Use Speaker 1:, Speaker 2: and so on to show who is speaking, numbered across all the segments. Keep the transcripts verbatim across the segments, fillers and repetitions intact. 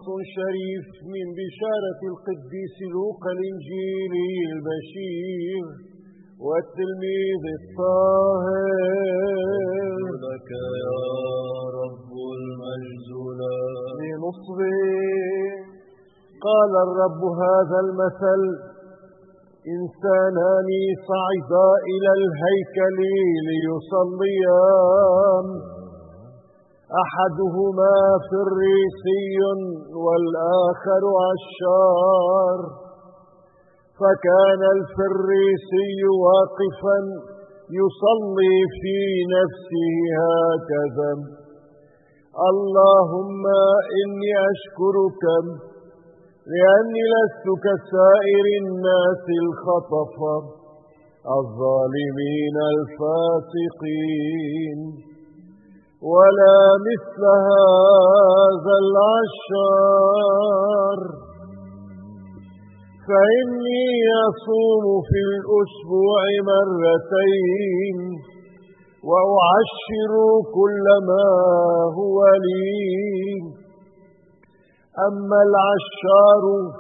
Speaker 1: شريف من بشارة القديس لوقا الإنجيلي البشير والتلميذ الطاهر.
Speaker 2: لك يا رب المجد لك.
Speaker 1: لنصبه قال الرب هذا المثل: إنسانان صعدا إلى الهيكل ليصليان، أحدهما فريسي والآخر عشار. فكان الفريسي واقفا يصلي في نفسه هكذا: اللهم إني أشكرك لأني لست كسائر الناس الخطفة الظالمين الفاسقين، ولا مثل هذا العشار، فإني أصوم في الأسبوع مرتين وأعشر كل ما هو لي. أما العشار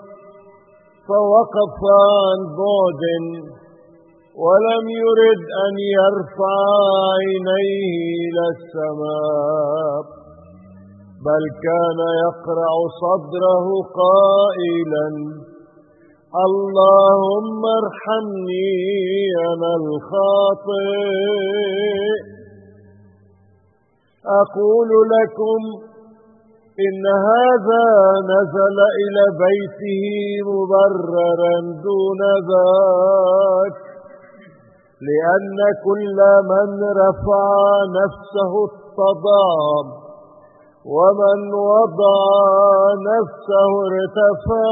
Speaker 1: فوقف عن بعد ولم يرد أن يرفع عينيه إلى السماء، بل كان يقرع صدره قائلا: اللهم ارحمني أنا الخاطئ. أقول لكم إن هذا نزل إلى بيته مبررا دون ذاك، لأن كل من رفع نفسه اتضع، ومن وضع نفسه ارتفع.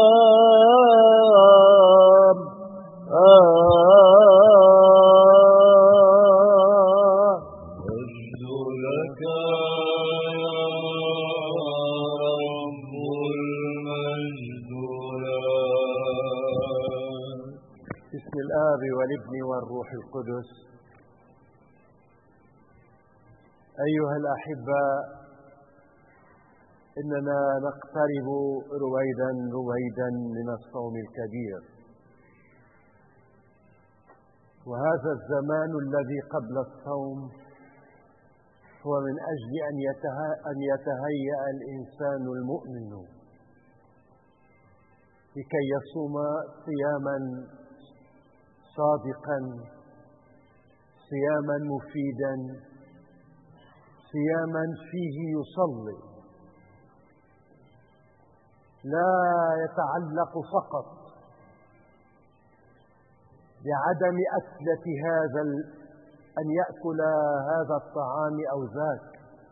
Speaker 2: مجد لك يا رب المجد لك.
Speaker 1: بسم الآب والابن والروح القدس. أيها الأحبة، إننا نقترب رويدا رويدا من الصوم الكبير، وهذا الزمان الذي قبل الصوم هو من أجل أن يتهيأ الإنسان المؤمن لكي يصوم صياما صادقا، صياما مفيدا، صياما فيه يصلي، لا يتعلق فقط بعدم أكلة هذا أن يأكل هذا الطعام أو ذاك،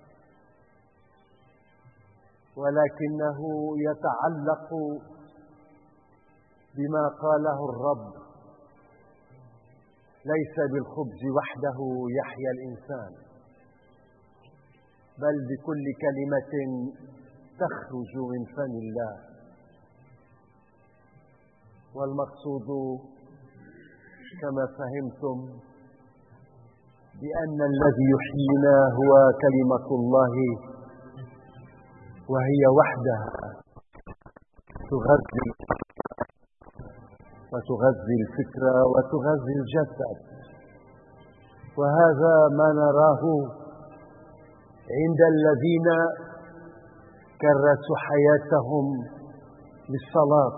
Speaker 1: ولكنه يتعلق بما قاله الرب: ليس بالخبز وحده يحيا الإنسان، بل بكل كلمة تخرج من فم الله. والمقصود كما فهمتم بأن الذي يحيينا هو كلمة الله، وهي وحدها تغذي وتغذي الفكر وتغذي الجسد. وهذا ما نراه عند الذين كرسوا حياتهم للصلاة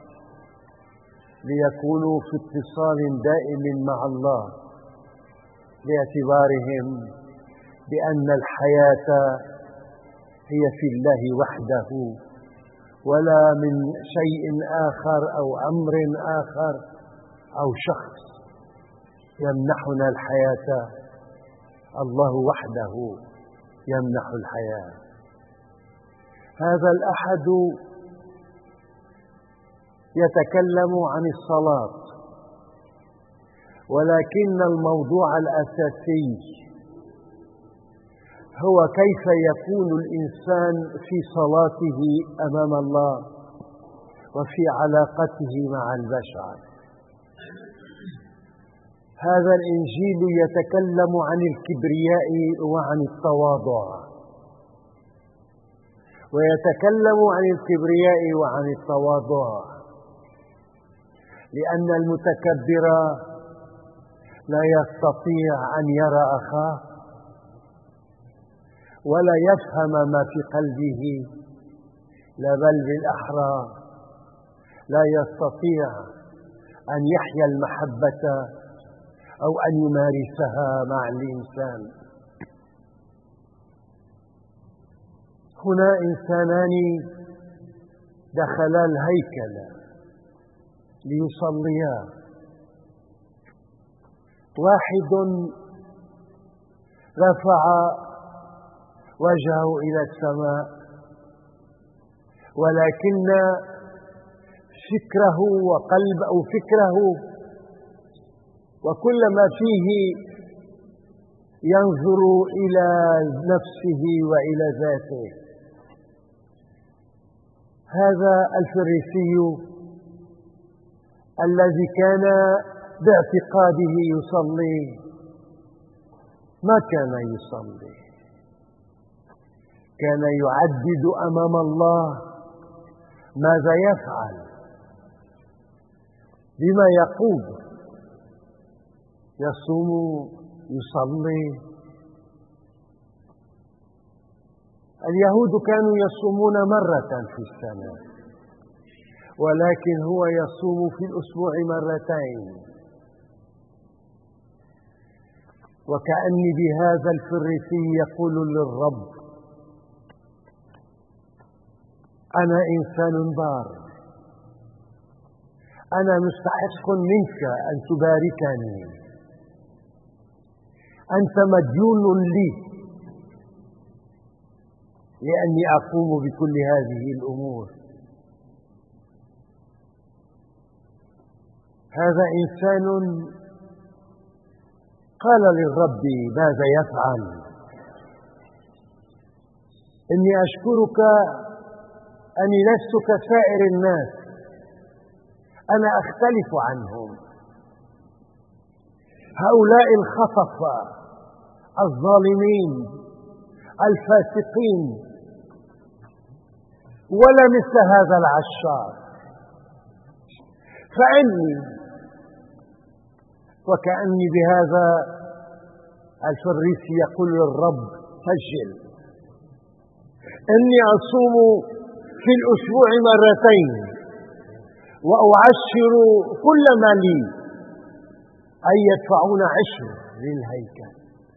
Speaker 1: ليكونوا في اتصال دائم مع الله، باعتبارهم بأن الحياة هي في الله وحده، ولا من شيء آخر أو أمر آخر أو شخص يمنحنا الحياة. الله وحده يمنح الحياة. هذا الأحد يتكلم عن الصلاة، ولكن الموضوع الأساسي هو كيف يكون الإنسان في صلاته أمام الله وفي علاقته مع البشر. هذا الإنجيل يتكلم عن الكبرياء وعن التواضع، ويتكلم عن الكبرياء وعن التواضع، لأن المتكبر لا يستطيع أن يرى أخاه ولا يفهم ما في قلبه، لا بل بالأحرى لا يستطيع أن يحيا المحبة أو أن يمارسها مع الإنسان. هنا إنسانان دخلا الهيكل ليصليا، واحد رفع وجهه إلى السماء، ولكن فكره وقلب أو فكره وكل ما فيه ينظر إلى نفسه وإلى ذاته. هذا الفريسي الذي كان باعتقاده يصلي ما كان يصلي، كان يعدد أمام الله ماذا يفعل، بما يقوم، يصوم، يصلي. اليهود كانوا يصومون مرة في السنة، ولكن هو يصوم في الأسبوع مرتين. وكأني بهذا الفريسي يقول للرب: أنا إنسان بار، أنا مستحق منك أن تباركني، أنت مديون لي لأني أقوم بكل هذه الأمور. هذا إنسان قال للرب: ماذا يفعل؟ إني أشكرك أني لست كسائر الناس، أنا أختلف عنهم. هؤلاء الخطفة الظالمين الفاسقين، ولا مثل هذا العشار، فإني وكأني بهذا الفريسي يقول للرب: سجل، إني أصوم في الأسبوع مرتين وأعشر كل ما لي، أي يدفعون عشر للهيكل،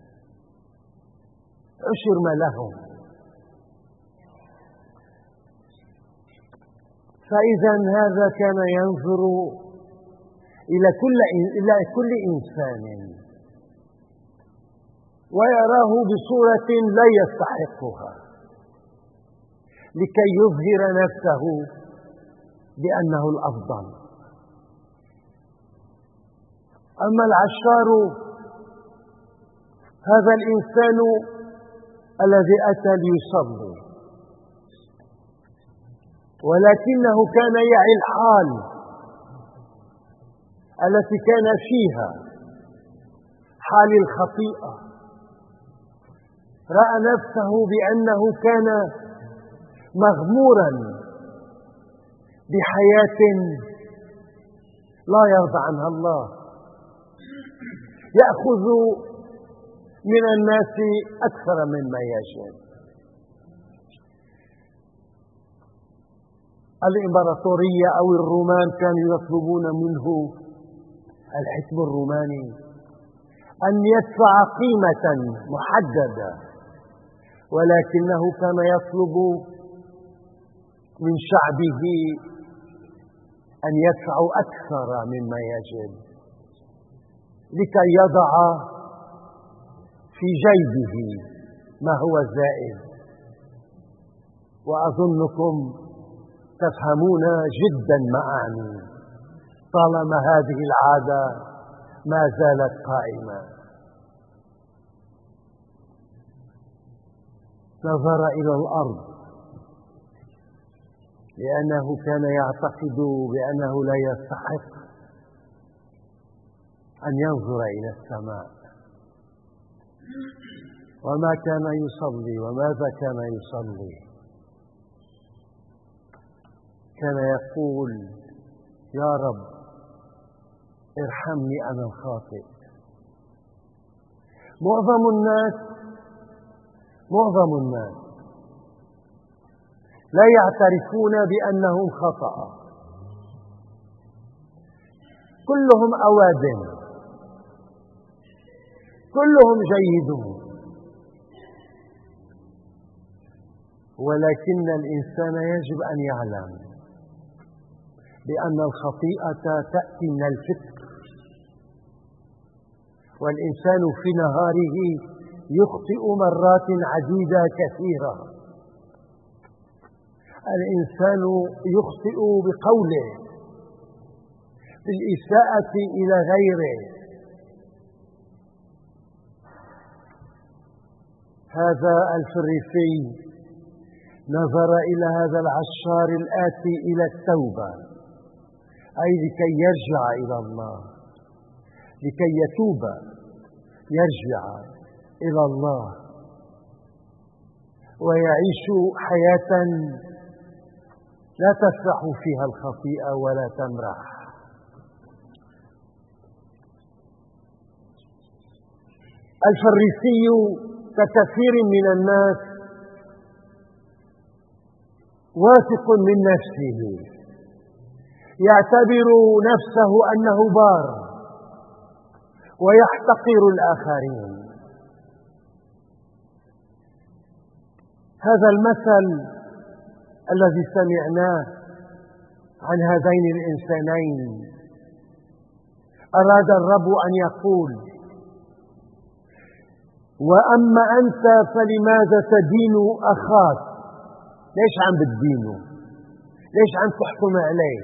Speaker 1: عشر ما لهم. فإذا هذا كان ينظر إلى كل إلى كل إنسان ويراه بصورة لا يستحقها، لكي يظهر نفسه بأنه الأفضل. أما العشار هذا الإنسان الذي أتى ليصلي، ولكنه كان يعي الحال التي كان فيها، حال الخطيئة. رأى نفسه بأنه كان مغمورا بحياة لا يرضى عنها الله، يأخذ من الناس أكثر مما يجب. الإمبراطورية أو الرومان كانوا يطلبون منه، الحكم الروماني، أن يدفع قيمة محددة، ولكنه كان يطلب من شعبه أن يدفعوا أكثر مما يجب لكي يضع في جيبه ما هو زائد. وأظنكم تفهمون جدا ما أعني، طالما هذه العادة ما زالت قائمة. نظر إلى الأرض لأنه كان يعتقد بأنه لا يستحق أن ينظر إلى السماء. وما كان يصلي، وماذا كان يصلي؟ كان يقول: يا رب ارحمني أنا الخاطئ. معظم الناس معظم الناس لا يعترفون بأنهم خطأ، كلهم أوادم، كلهم جيدون، ولكن الإنسان يجب أن يعلم بأن الخطيئة تأتي من الفكر، والإنسان في نهاره يخطئ مرات عديدة كثيرة. الإنسان يخطئ بقوله، بالإساءة إلى غيره. هذا الفريسي نظر إلى هذا العشار الآتي إلى التوبة، أي لكي يرجع إلى الله، لكي يتوب يرجع إلى الله ويعيش حياة لا تسرح فيها الخطيئة ولا تمرح. الفريسي ككثير من الناس واثق من نفسه، يعتبر نفسه أنه بار ويحتقر الآخرين. هذا المثل الذي سمعناه عن هذين الإنسانين أراد الرب أن يقول: وأما أنت فلماذا تدين أخاك؟ ليش عم بتدينه؟ ليش عم تحكم عليه؟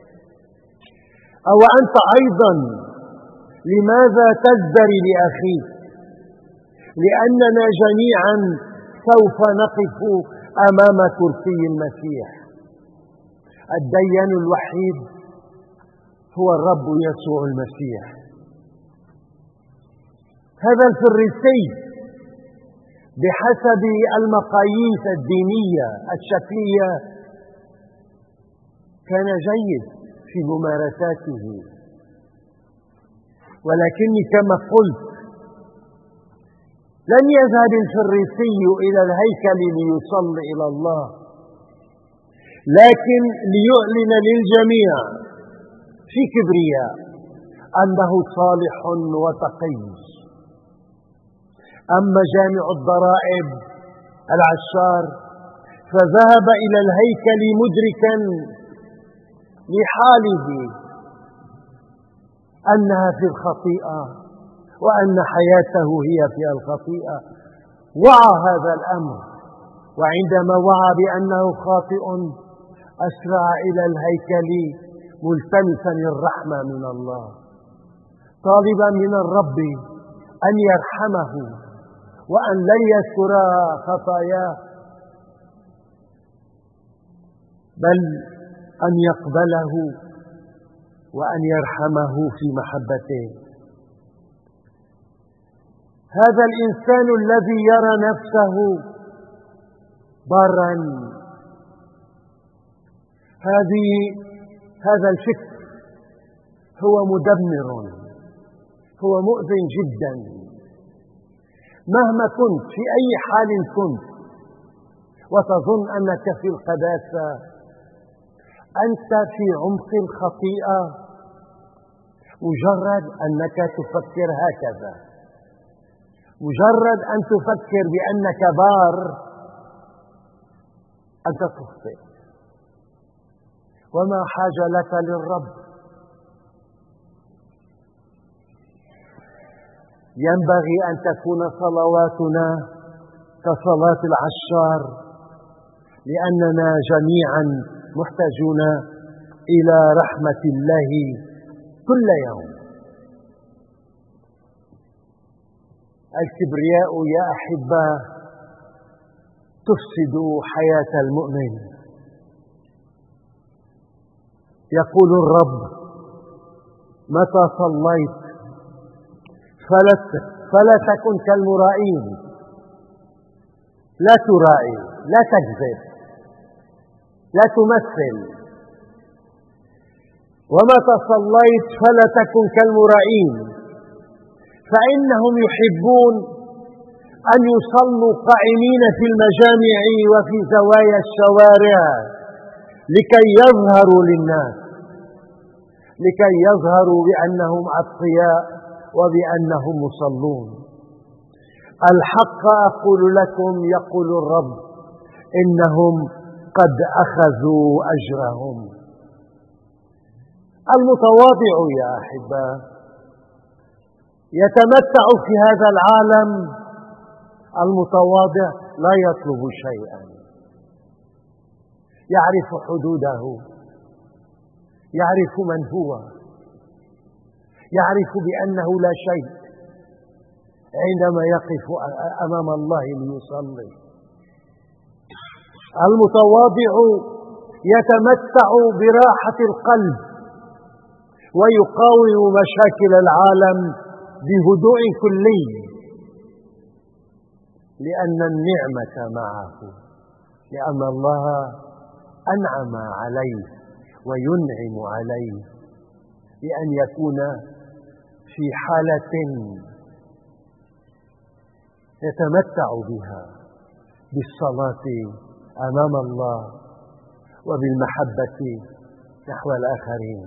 Speaker 1: أو أنت أيضا لماذا تزدري لأخيك؟ لأننا جميعا سوف نقف أمام كرسي المسيح. الديان الوحيد هو الرب يسوع المسيح. هذا الفريسي بحسب المقاييس الدينية الشكلية كان جيد في ممارساته، ولكني كما قلت لن يذهب الفريسي إلى الهيكل ليصلي إلى الله، لكن ليعلن للجميع في كبرياء أنه صالح وتقي. أما جامع الضرائب العشار فذهب إلى الهيكل مدركا لحاله أنها في الخطيئة وأن حياته هي في الخطيئة. وعى هذا الأمر، وعندما وعى بأنه خاطئ أسرع إلى الهيكل ملتمسا الرحمة من الله، طالبا من الرب أن يرحمه وأن لا يستر خطاياه، بل أن يقبله وأن يرحمه في محبته. هذا الإنسان الذي يرى نفسه بارا، هذه هذا الفكر هو مدمر، هو مؤذن جدا. مهما كنت في أي حال كنت وتظن أنك في القداسة، أنت في عمق الخطيئة مجرد أنك تفكر هكذا، مجرد أن تفكر بأنك بار أنت تخطئ. وما حاجة لك للرب؟ ينبغي أن تكون صلواتنا كصلاة العشار، لأننا جميعا محتاجون إلى رحمة الله كل يوم. الكبرياء يا أحبة تفسد حياة المؤمن. يقول الرب: متى صليت فلا فلا تكن كالمرائين. لا ترائي، لا تكذب، لا تمثل، ومتى صليت فلا تكن كالمرائين فإنهم يحبون أن يصلوا قائمين في المجامع وفي زوايا الشوارع لكي يظهروا للناس، لكي يظهروا بأنهم أتقياء وبأنهم مصلون. الحق أقول لكم يقول الرب إنهم قد أخذوا أجرهم. المتواضع يا أحباء يتمتع في هذا العالم. المتواضع لا يطلب شيئا، يعرف حدوده، يعرف من هو، يعرف بأنه لا شيء عندما يقف أمام الله ليصلي. المتواضع يتمتع براحة القلب ويقاوم مشاكل العالم بهدوء كلي، لأن النعمة معه، لأن الله أنعم عليه وينعم عليه بأن يكون في حالة يتمتع بها بالصلاة أمام الله وبالمحبة نحو الآخرين.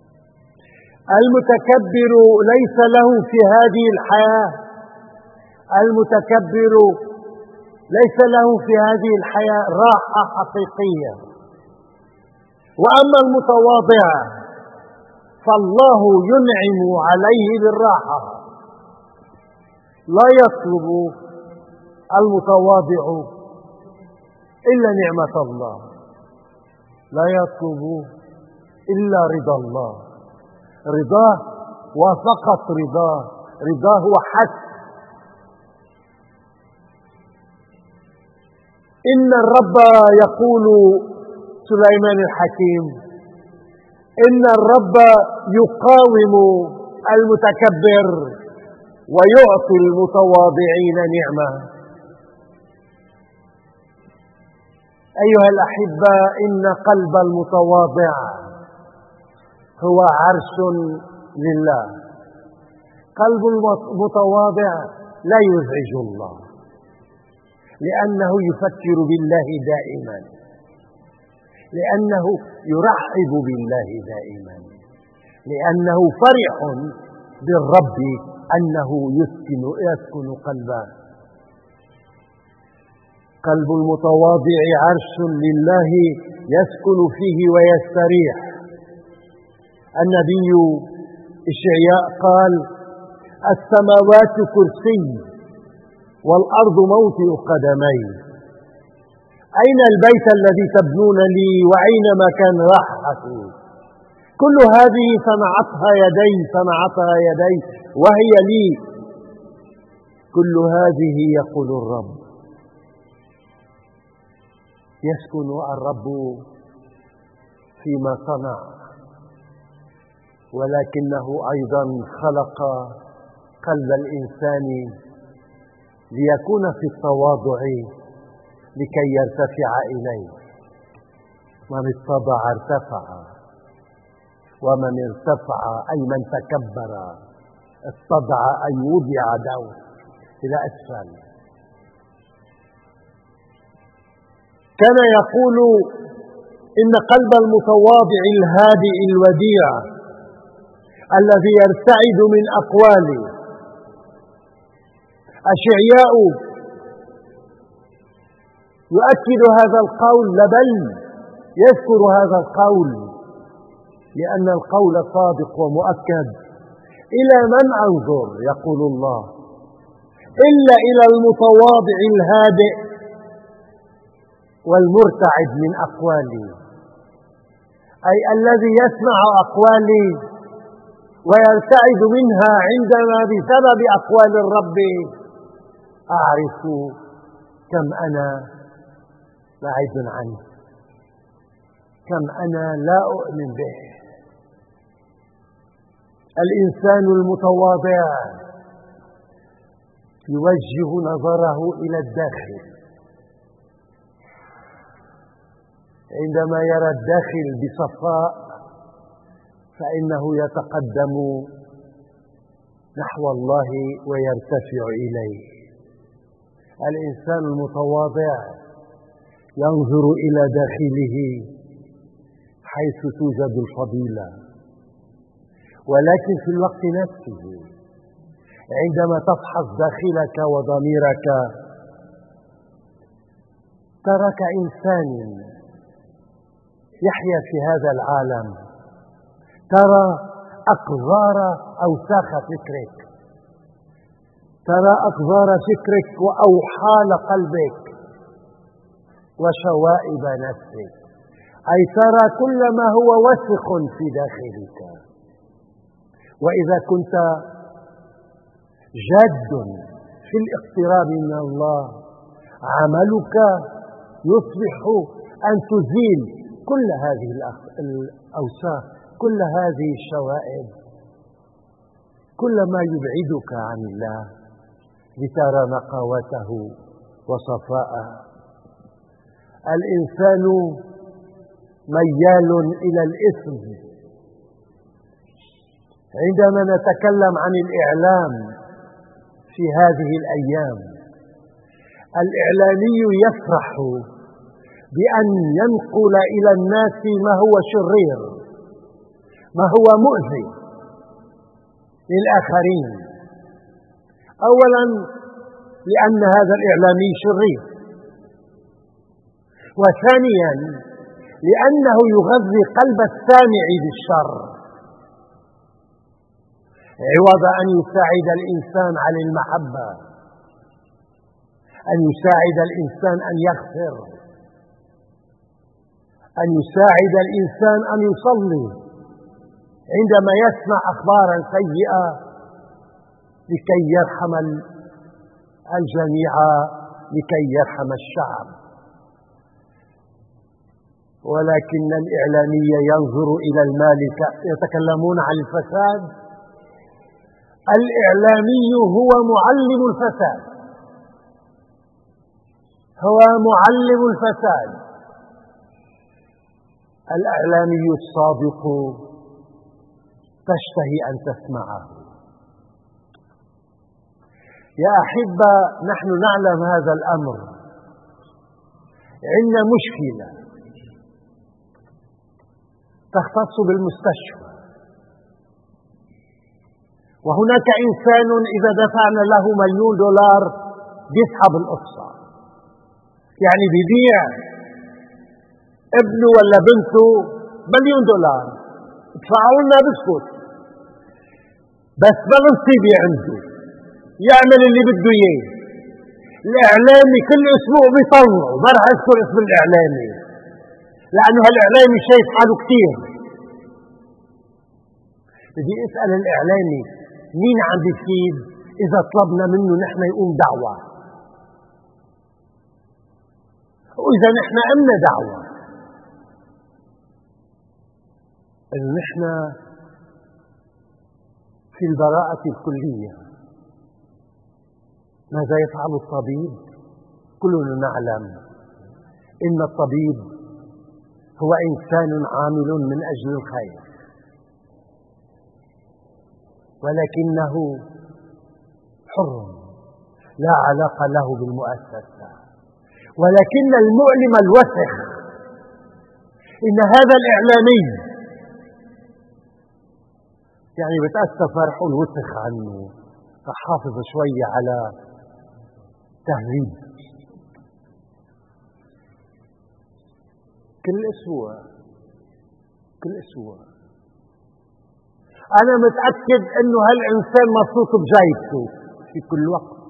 Speaker 1: المتكبر ليس له في هذه الحياة المتكبر ليس له في هذه الحياة راحة حقيقية. وأما المتواضع فالله ينعم عليه بالراحة. لا يطلب المتواضع إلا نعمة الله، لا يطلب إلا رضا الله، رضاه وفقط رضاه، رضاه وحسب. إن الرب يقول سليمان الحكيم إن الرب يقاوم المتكبر ويعطي المتواضعين نعمة. أيها الأحبة، إن قلب المتواضع هو عرش لله. قلب المتواضع لا يزعج الله، لأنه يفكر بالله دائما، لأنه يرحب بالله دائما، لأنه فرح بالرب أنه يسكن, يسكن قلبه. قلب المتواضع عرش لله يسكن فيه ويستريح. النبي إشعياء قال: السماوات كرسي والأرض موطئ قدمي، أين البيت الذي تبنون لي وأين مكان راحتي؟ كل هذه صنعتها يدي صنعتها يدي وهي لي، كل هذه يقول الرب. يسكن الرب فيما صنع، ولكنه أيضا خلق قلب الإنسان ليكون في التواضع لكي يرتفع إليه. من اتضع ارتفع، ومن ارتفع أي من تكبر اتضع أي وضع دور إلى أسفل. كان يقول إن قلب المتواضع الهادئ الوديع الذي يرتعد من أقواله. أشعياء يؤكد هذا القول، بل يذكر هذا القول لأن القول صادق ومؤكد. إلى من أنظر يقول الله إلا إلى المتواضع الهادئ والمرتعد من أقوالي، أي الذي يسمع أقوالي ويرتعد منها عندما بسبب أقوال الرب أعرف كم أنا بعيد عنه، كم أنا لا أؤمن به. الإنسان المتواضع يوجه نظره إلى الداخل. عندما يرى الداخل بصفاء فإنه يتقدم نحو الله ويرتفع إليه. الإنسان المتواضع ينظر إلى داخله حيث توجد الفضيلة، ولكن في الوقت نفسه عندما تفحص داخلك وضميرك ترى كإنسان يحيا في هذا العالم، ترى أقذار أوساخ فكرك، ترى أقذار فكرك وأوحال قلبك وشوائب نفسك، أي ترى كل ما هو وسخ في داخلك. وإذا كنت جاد في الاقتراب من الله عملك يصبح أن تزيل كل هذه الأوساخ، كل هذه الشوائب، كل ما يبعدك عن الله لترى نقاوته وصفاءه. الإنسان ميال إلى الإثم. عندما نتكلم عن الإعلام في هذه الأيام، الإعلامي يفرح بأن ينقل إلى الناس ما هو شرير، ما هو مؤذي للآخرين. أولا لأن هذا الإعلامي شرير، وثانيا لأنه يغذي قلب السامع بالشر عوض أن يساعد الإنسان على المحبة، أن يساعد الإنسان أن يغفر، أن يساعد الإنسان أن يصلي عندما يسمع أخبارا سيئة لكي يرحم الجميع، لكي يرحم الشعب. ولكن الإعلامي ينظر إلى المال. يتكلمون عن الفساد. الإعلامي هو معلم الفساد، هو معلم الفساد. الإعلامي الصادق تشتهي أن تسمعه. يا أحبة، نحن نعلم هذا الأمر. عندنا مشكلة تختص بالمستشفى، وهناك إنسان إذا دفعنا له مليون دولار بيسحب القصة، يعني بيبيع ابنه ولا بنته مليون دولار، ادفعوا لنا بسكت، بس ما بنصيبه عنده، يعمل اللي بده اياه. الإعلامي كل أسبوع بيطلعه، ما رح أذكر اسم الإعلامي لأنه هالإعلامي شايف حاله كتير. بدي أسأل الإعلامي مين عم بيفيد إذا طلبنا منه نحن يقوم دعوة، وإذا نحن قمنا دعوة إنه نحن في البراءة الكلية. ماذا يفعل الطبيب؟ كلنا نعلم إن الطبيب هو إنسان عامل من أجل الخير، ولكنه حر لا علاقة له بالمؤسسة. ولكن المؤلم الوسخ إن هذا الإعلامي يعني بتأسف رح أقول وسخ عنه، رح حافظ شوية على تهذيب. كل أسبوع كل أسبوع أنا متأكد أنه هالإنسان مبسوط بجايبته في كل وقت.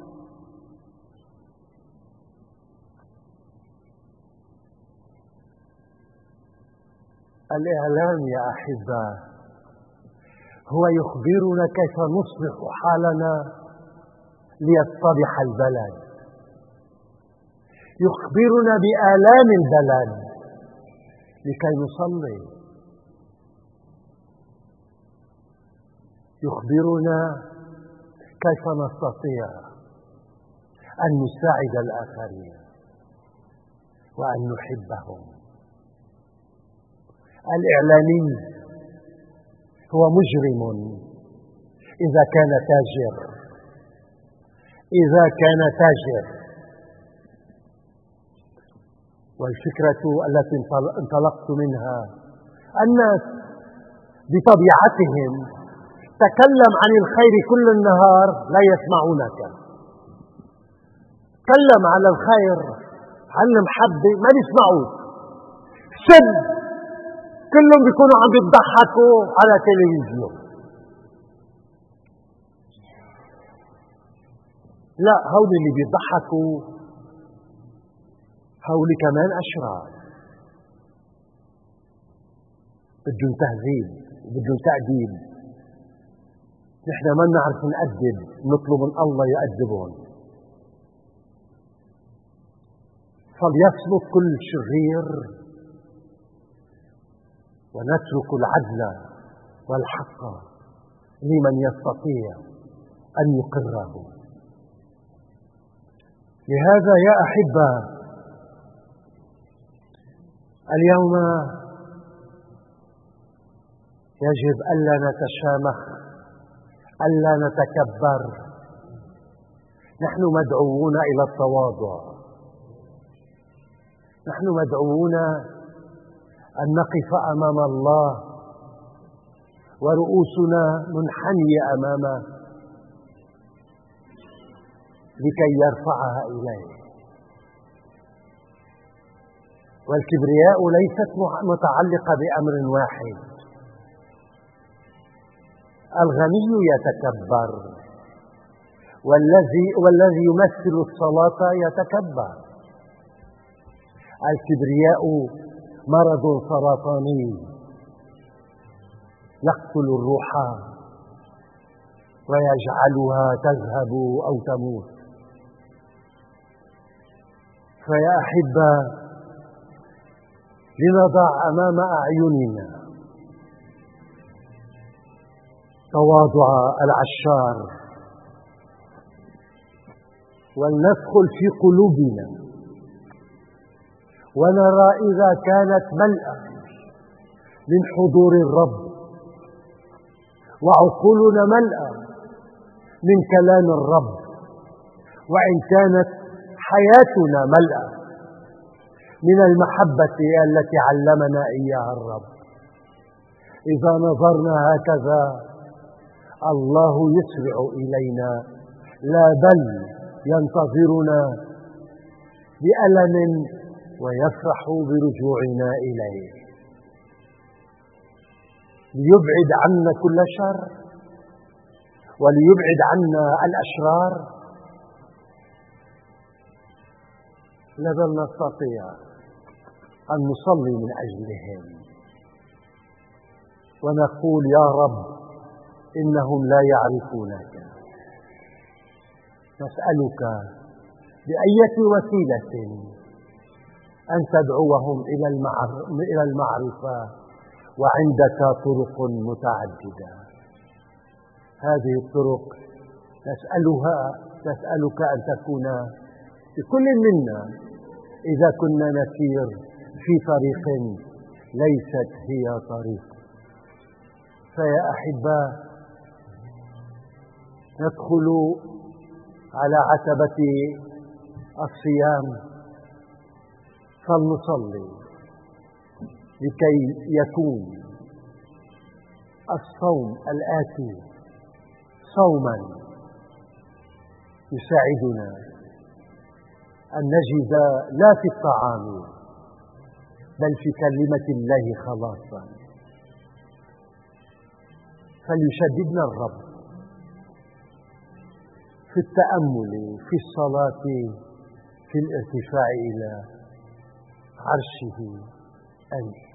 Speaker 1: الإعلام يا أحبة هو يخبرنا كيف نصلح حالنا ليتضح البلد، يخبرنا بآلام البلد لكي نصلي، يخبرنا كيف نستطيع أن نساعد الآخرين وأن نحبهم. الإعلامي هو مجرم إذا كان تاجر، إذا كان تاجر. والفكرة التي انطلقت منها، الناس بطبيعتهم تكلم عن الخير كل النهار لا يسمعونك، تكلم على الخير عن المحبة ما بيسمعوك، سب كلهم بيكونوا عم يضحكوا على تلفزيون. لا، هول اللي بيضحكوا هول كمان أشرار، بدهم تهذيب وبدهم تأديب. نحن ما نعرف نأدب، نطلب من الله يأدبهم. فليصمت كل شرير ونترك العدل والحق لمن يستطيع أن يقره. لهذا يا أحبة، اليوم يجب ألا نتشامخ، ألا نتكبر. نحن مدعوون إلى التواضع، نحن مدعوون أن نقف أمام الله ورؤوسنا منحنية أمامه لكي يرفعها إليه. والكبرياء ليست متعلقة بأمر واحد. الغني يتكبر، والذي والذي يمثل الصلاة يتكبر. الكبرياء مرض سرطاني يقتل الروح ويجعلها تذهب أو تموت. فيا أحبة، لنضع أمام أعيننا تواضع العشار، ولندخل في قلوبنا ونرى إذا كانت ملأة من حضور الرب وعقولنا ملأة من كلام الرب، وإن كانت حياتنا ملأة من المحبة التي علمنا إياها الرب. إذا نظرنا هكذا الله يسرع إلينا، لا بل ينتظرنا بألم ويفرح برجوعنا إليه، ليبعد عنا كل شر وليبعد عنا الأشرار. لا بل نستطيع أن نصلي من أجلهم ونقول يا رب إنهم لا يعرفونك. نسألك بأية وسيلة أن تدعوهم إلى المعرفة، وعندك طرق متعددة. هذه الطرق نسألها نسألك أن تكون لكل منا إذا كنا نسير في طريق ليست هي طريق. فيا أحبة، ندخل على عتبة الصيام، فلنصلي لكي يكون الصوم الآتي صوما يساعدنا أن نجد لا في الطعام بل في كلمة الله خلاصا. فليشددنا الرب في التأمل، في الصلاة، في الارتفاع إلى عرشه. آمين.